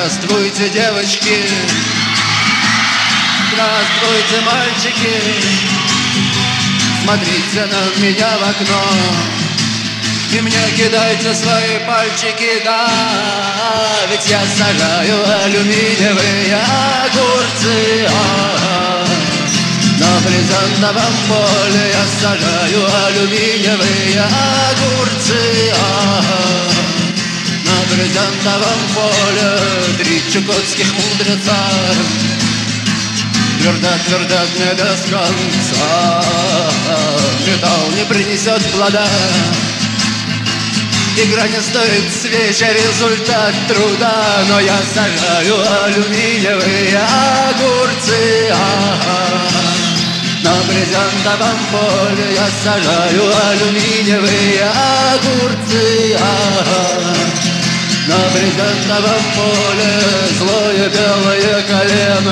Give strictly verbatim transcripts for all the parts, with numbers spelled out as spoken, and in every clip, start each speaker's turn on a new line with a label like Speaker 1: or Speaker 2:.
Speaker 1: Здравствуйте, девочки, здравствуйте, мальчики, смотрите на меня в окно и мне кидайте свои пальчики, да, ведь я сажаю алюминиевые огурцы, а, на брезентовом поле я сажаю алюминиевые огурцы, а, на брезентовом поле три чукотских мудреца твердят, твердят мне без конца. Металл не принесет плода, игра не стоит свеч, а результат труда. Но я сажаю алюминиевые огурцы, а-а-а. На брезентовом поле я сажаю алюминиевые огурцы, а-а-а. На брезентовом поле злое белое колено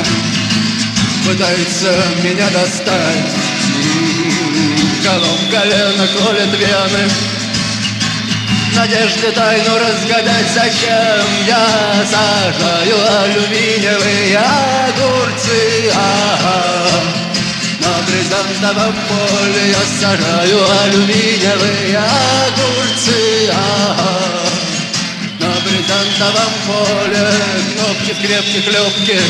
Speaker 1: пытается меня достать. Колом колено колет вены, надежды тайну разгадать. Зачем я сажаю алюминиевые огурцы, а-а-а. На брезентовом поле я сажаю алюминиевые огурцы, а-а-а. На брезентовом поле кнопки в крепких лёгких,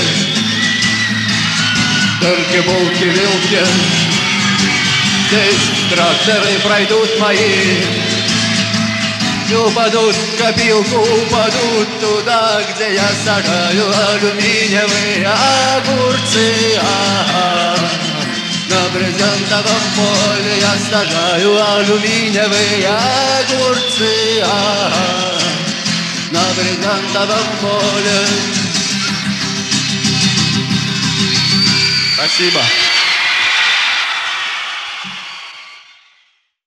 Speaker 1: только булки, вилки. Здесь тракторы пройдут мои и упадут в копилку, упадут туда, где я сажаю алюминиевые огурцы, а-а-а. На брезентовом поле я сажаю алюминиевые огурцы, а-а-а. На брезентовом поле. Спасибо.